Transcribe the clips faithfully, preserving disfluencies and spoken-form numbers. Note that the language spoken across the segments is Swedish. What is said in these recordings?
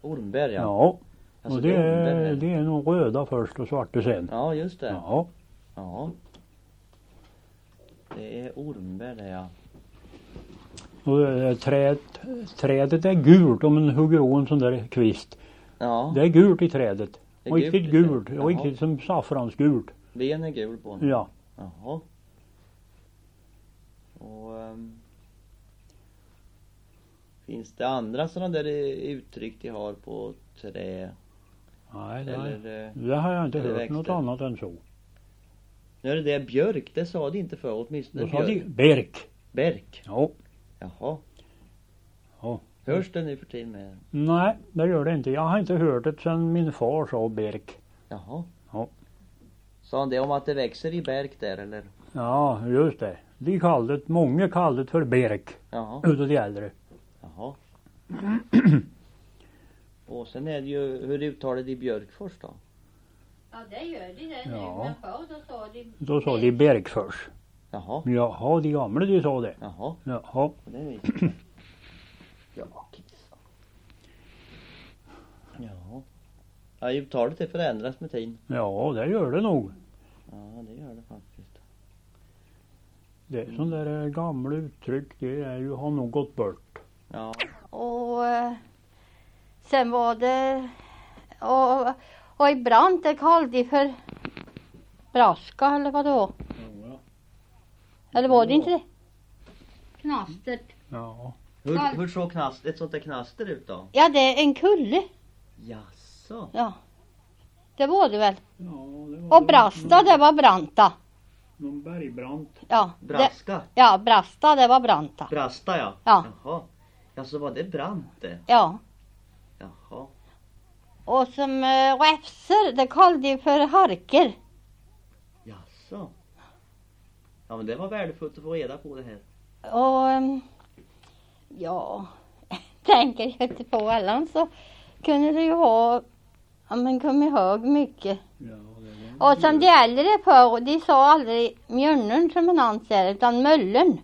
Ormberg, ja. Ja. Alltså, Och det är, ormberg. det är nog röda först och svarta sen. Ja, just det. Ja. Ja. Det är ormberg det, ja. Och eh, träd, trädet är gult om man hugger av en sån där kvist. Ja. Det är gult i trädet. Det är Riktigt gult i gult. trädet. Riktigt som saffransgult. Ben är gul på den. Ja. Jaha. Och um, finns det andra sådana där uttryck de har på trä? Nej, det, Eller, eh, det har jag inte eller hört växter. något annat än så. Nu är det det björk, det sa de inte för, åtminstone Då sa björk. de berk. Berk. Ja. Jaha. Ja. Hörs det nu för tiden med? Nej, det gör det inte. Jag har inte hört det sedan min far sa berk. Jaha. Ja. Sa han det om att det växer i berk där, eller? Ja, just det. De kallade det, många kallade det för berk. Jaha. Utav de äldre. Jaha. Och sen är det ju, hur uttalar de Björkfors då? Ja, det gör de det nu. Ja. Men förr då sa de... Då sa de Bergfors. Jaha. Jaha, de gamla de sa det. Jaha. Jaha. Och det är viktigt. Ja, kissa. Ja. Ja, uttalet det förändras med tiden. Ja, det gör det nog. Ja, det gör det faktiskt. Det är sån där eh, gamla uttryck, det är ju, har nog gått bort. Ja. Och eh, sen var det... Och, och ibland det kallade de för braska eller vad det var. Ja. Eller var det inte det? Knastert. Ja. Hur, Ja. hur såg knast, ett sånt där knaster ut då? Ja, det är en kulle. Jaså? Ja. Det var det väl. Ja, det var Och brasta, det var branta. någon bergbrant. Ja. Det, Braska? ja, brasta, det var branta. Brasta, ja. Ja. Jaha. Ja, så var det brant det? Ja. Jaha. Och som äh, räfser, det kallade de för harker. Jaså? Ja, men det var värdefullt att få reda på det här. Och ehm, ja, tänker jag inte på alla så kunde det ju ha, ja men kom ihåg mycket. Ja, det var Och som de äldre på, de sa aldrig mjörnen som en anser utan möllen.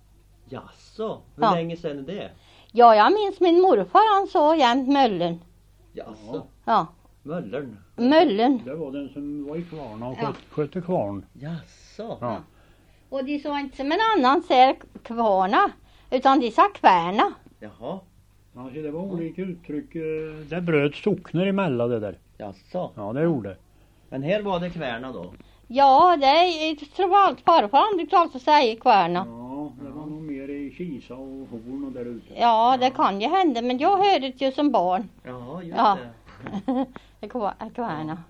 Jaså? Hur Ja. länge sedan är det? Ja, jag minns min morfar, han sa jämt möllen. Jaså? Ja, Möllern? möllen. Det var den som var i kvarna och Ja. sköt, skötte kvarn. Jaså? Ja. Och de sa inte som en annan säger kvarna, utan de sa kvärna. Jaha. Alltså det var olika uttryck. eh, Det bröt sockner emellan det där. Jaså? Ja, det gjorde. Men här var det Kvärna då? Ja, det är, jag tror allt farfar han brukade alltså säga kvärna. Ja, det var nog mer i Kisa och Horn och där ute. Ja, det kan ju hända, men jag hörde det ju som barn. Jaha, just Ja. det. Kva- Kvärna.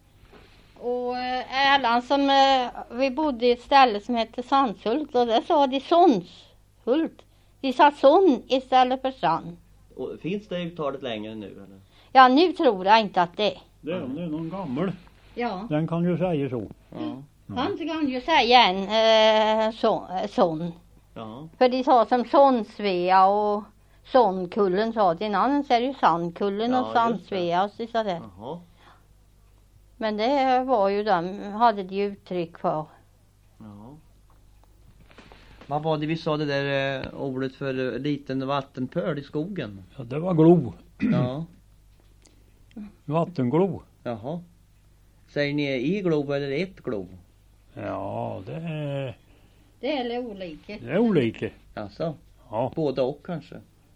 Och äh, Erland som, äh, vi bodde i ett ställe som hette Sandshult och där sa de Sonshult. De sa son istället för sand. Och finns det uttalet längre nu eller? Ja, nu tror jag inte att det är. Det är, det är någon gammal. Ja, Den kan ju säga så. Ja. han kan ju säga en äh, son, äh, son. Ja. För de sa som Sondsvea och Sondkullen sa de. En annan säger ju Sandkullen Ja, och just Sandsvea och så där. Jaha. Men det var ju de, hade de uttryck för. Ja. Vad var det vi sa det där eh, ordet för eh, liten vattenpöl i skogen? Ja, det var glo. Ja. Vattenglo. Jaha. Säger ni i glob eller ett glob? Ja, det är, Det är olika. det är olika. Alltså, Ja. båda och kanske.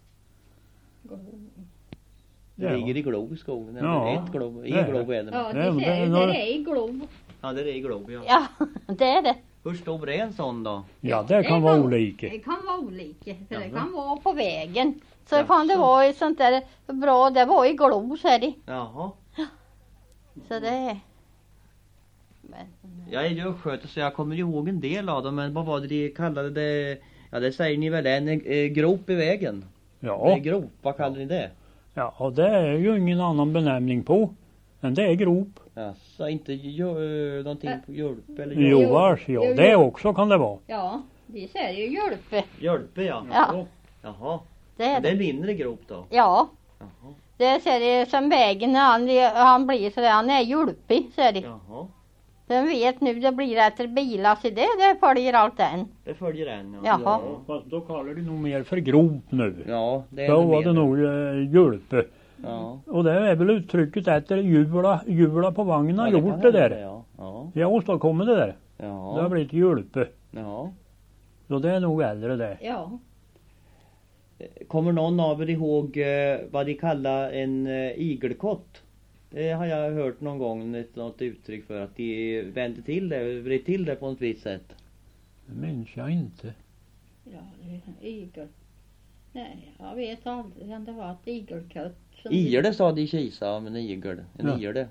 Det Ja. ligger i glob i skogen. Eller Ja, ett glob. I det är glob är det. Ja, Ja, det, men det är säger, några- det är i glob. Ja, det är i glob, ja. Ja, det är det. Hur stor är en sån då? Ja, det kan vara olika. Det kan vara olika. För det Jaha. kan vara på vägen. Så Jaså. kan det vara i sånt där bra, det var i glob så är det. Jaha. Så det är. Men, Jag är ju östgöte så jag kommer ihåg en del av dem. Men vad var det de kallade det? Ja, det säger ni väl en eh, grop i vägen? Det är Ja, grop, vad kallar ni det? ja, och det är ju ingen annan benämning på. Men det är grop. Alltså inte ju, äh, någonting på hjälp eller Jo, hjälp. vars, ja, jo, det jo. också kan det vara. ja, de säger ju hjälpe. Hjälpe, ja. Ja, Jaha. det är Det är det. en mindre grop då? Ja, Jaha. det säger det som vägen när han, han blir så där, han är hjälpig, säger det. Jaha. Den vet nu det blir efter bilar så det, det följer allt än. Det följer en, ja. Jaha. Ja, fast då kallar de nog mer för grop nu. Ja, det är Då ännu var det mer. nog eh, hjälpe. Ja. Och det är väl uttrycket efter hjula, hjula på vagnen har Ja, gjort kan det hända, där. Ja. Ja. Jag åstadkommer det där. Det har Ja. blivit hjulpe. Ja. Så det är nog äldre det. Ja. Kommer någon av er ihåg eh, vad de kallar en eh, igelkott? Det har jag hört någon gång, ett, något uttryck för att de vände till det, vred till det på ett visst sätt. Det minns jag inte. Ja, det är igel. Nej, jag vet aldrig om det var ett igelkött. som- Igle sa de i Kisa om en igel. En Ja. igle.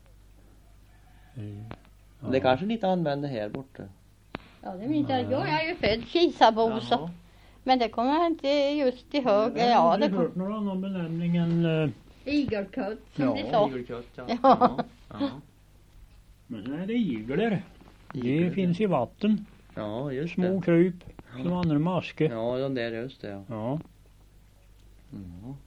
Ja. Det kanske ni inte använder här borta. Ja, det minns jag. Jag är ju född Kisabo så. Jaha. Men det kommer jag inte just ihåg. Jag har Ja, aldrig det hört kom... någon annan benämning än... eh, Igelkött som Ja, de sa. Igelkött, ja. Ja. Ja. Ja. Men sen är det iglar. Det Iglar, finns i vatten. Ja, just Små det. kryp. Ja. Som andra maske. Ja, de där, just det. Ja. Ja. Mm.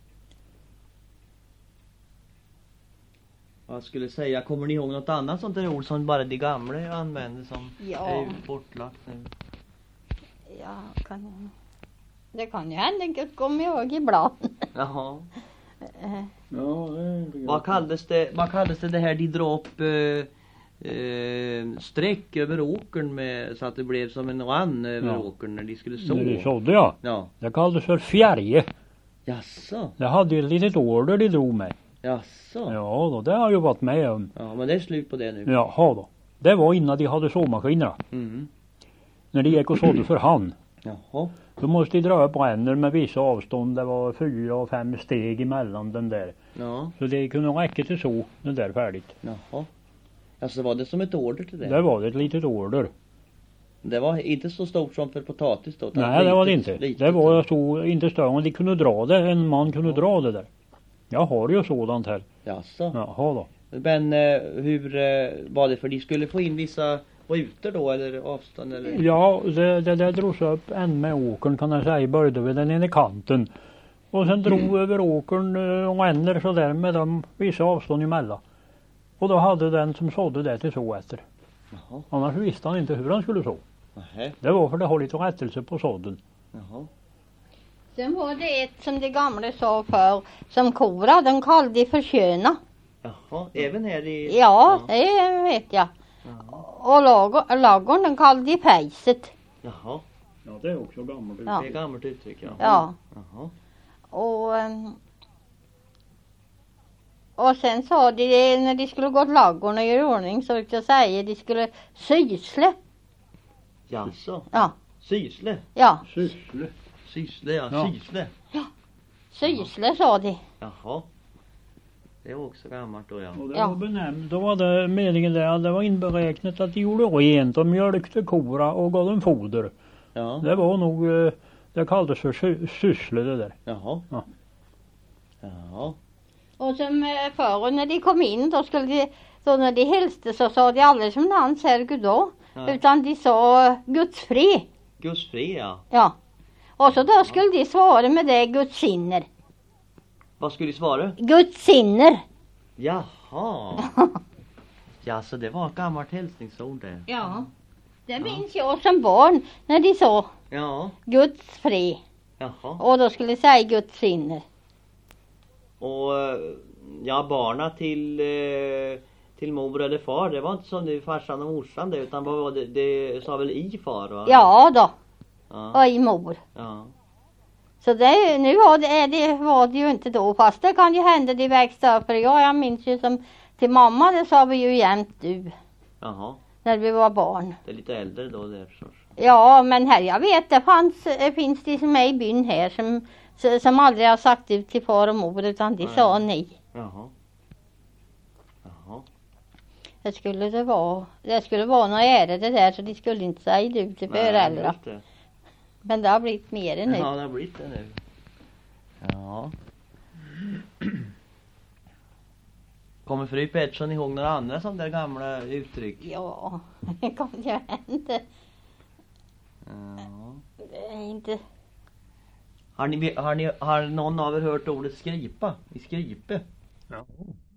Vad skulle jag säga, kommer ni ihåg något annat sånt där ord som bara de gamla använde som Ja. är bortlagt nu? Ja, kan... Det kan ju hända att jag kommer ihåg ibland. Jaha. Eh, Ja, det är inte Vad kallades det, vad kallades det, det här de drar upp eh, eh, streck över åkern med, så att det blev som en rann över Ja. åkern när de skulle så? När det sådde ja. Ja. Det kallades för fjärje. Jaså? Det hade ju ett litet order de drog med. Jaså? Ja. Ja då, det har jag ju varit med om. ja, men det är slut på det nu. Jaha då. Det var innan de hade såmaskinerna. Mm. När de gick och sådde för hand. Jaha. Då måste de dra upp rännor med vissa avstånd. Det var fyra och fem steg emellan den där. Ja. Så det kunde räcka till så, det där färdigt. Jaha. Alltså var det som ett order till det? Där var det ett litet order. Det var inte så stort som för potatis då? utan Nej, det var det litet- inte. litet. Det var så, inte större än de kunde dra det. En man kunde dra det där. Jag har ju sådant här. Jaså? Jaha då. Men eh, hur eh, var det för de skulle få in vissa rutor då eller avstånd eller? Ja, det, det där drogs upp en med åkern kan jag säga. Började vid den ena kanten. Och sen drog Mm. över åkern eh, och ränner så där med dem vissa avstånd emellan. Och då hade den som sådde det till så efter. Jaha. Annars visste han inte hur han skulle så. Nähä. Det var för det har lite rättelse på sådden. Jaha. Sen var det ett som de gamla sa för som kora, den kallade för köna. Jaha. Även här i... Ja, det vet jag. Jaha. Och lag- lagorn den kallade de pejset. Jaha. Ja, det är också gammalt. Ja. Det är gammalt uttryck, ja. Ja. Jaha. Och, ehm, och sen sa de när de skulle gå till ladugården och göra i ordning så fick jag säga de skulle sysle. Jaså? Ja, Sysle? ja, Syssle. Sysle, ja. Ja. Sysle. sysle sa de. Jaha. Det var också gammalt då, ja. Och det Ja. var benämnt. Då var det meningen där att det var inberäknat att de gjorde rent och mjölkte kora och gav dem foder. Ja. Det var nog, eh, det kallades för sy- syssle det där. Jaha. Ja. Ja. Och som eh, förr när de kom in då skulle de, då när de hälste så sa de aldrig som namn säger Gud då. Ja. Utan de sa eh, Guds fri. Guds fri, ja. Ja. Och så då skulle de svara med det Guds sinner. Vad skulle du svara? Guds sinner. Jaha. Ja, så det var ett gammalt hälsningsord det. Ja. Det minns jag som barn när de sa Ja. Guds fri. Jaha. Och då skulle de säga Guds sinner. Och eh, ja, barna till eh, till mor eller far, det var inte som nu farsan och morsan det, utan vad var det, det sa väl i far, va? Ja då. Ja. Och i mor. Ja. Så det, nu var det, det var det ju inte då. Fast det kan ju hända de växte upp. För jag, jag minns ju som till mamma det sa vi ju jämt du. Jaha. När vi var barn. Det är lite äldre då det förstås. Ja men här jag vet det fanns, det finns de som är i byn här som, som aldrig har sagt ut till far och mor utan de Nej. sa nej. Jaha. Jaha. Det skulle det vara, det skulle vara något ära det där så de skulle inte säga du till Nej, föräldrar. just det. Men det har blivit mer än nu. Ja, det har blivit det nu. Ja. Kommer fru Pettersson ihåg några andra sådana där gamla uttryck? Ja, det kan ju hända. Ja. Det är inte... Har ni, har ni, har någon av er hört ordet skripa? I skripe? Ja.